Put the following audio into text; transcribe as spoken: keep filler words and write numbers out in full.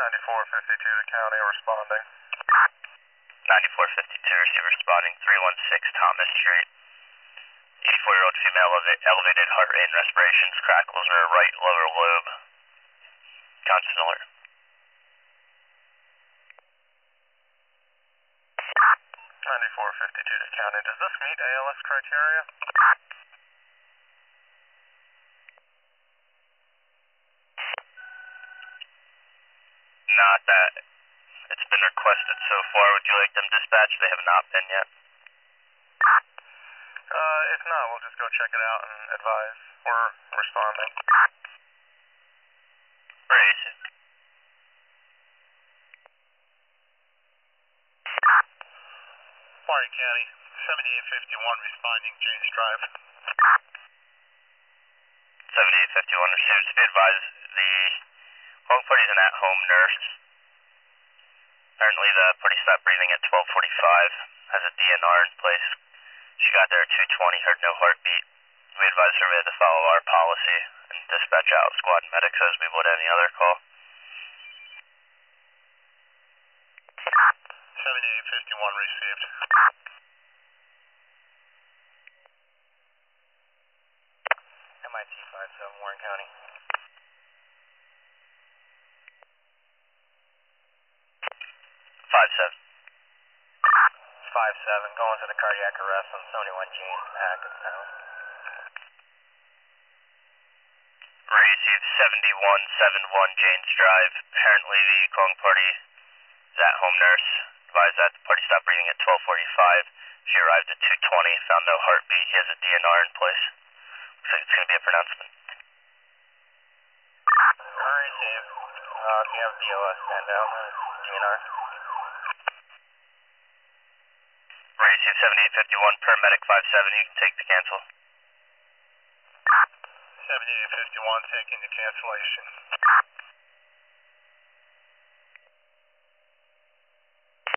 ninety-four fifty-two to county responding. ninety-four fifty-two, receiver responding, three one six Thomas Street. eighty-four-year-old female eleva- elevated heart rate and respirations, crackles in her right lower lobe. Constant alert. ninety-four fifty-two to county. Does this meet A L S criteria? Not that it's been requested so far. Would you like them dispatched? They have not been yet. Uh, if not, we'll just go check it out and advise. We're responding. Raise it. Warren County, seventy-eight fifty-one responding, James Drive. seventy-eight fifty-one received. To be advised, the home party is an at-home nurse. Apparently the party stopped breathing at twelve forty-five, has a D N R in place. She got there at two twenty, heard no heartbeat. We advised her we had to follow our policy and dispatch out squad and medics as we would any other call. seventy-eight fifty-one received. M I T five seven, Warren County. five seven. five seven, going to the cardiac arrest on seventy-one James Hackettstown. Received seventy-one seventy-one Janes Drive. Apparently the calling party is at home nurse. Advised that the party stopped breathing at twelve forty-five. She arrived at two twenty, found no heartbeat. He has a D N R in place. Looks like it's going to be a pronouncement. Received. Uh, do you have B O S stand down or D N R? Received seventy-eight fifty-one, paramedic five seven, you can take the cancel. seventy-eight fifty-one, taking the cancellation.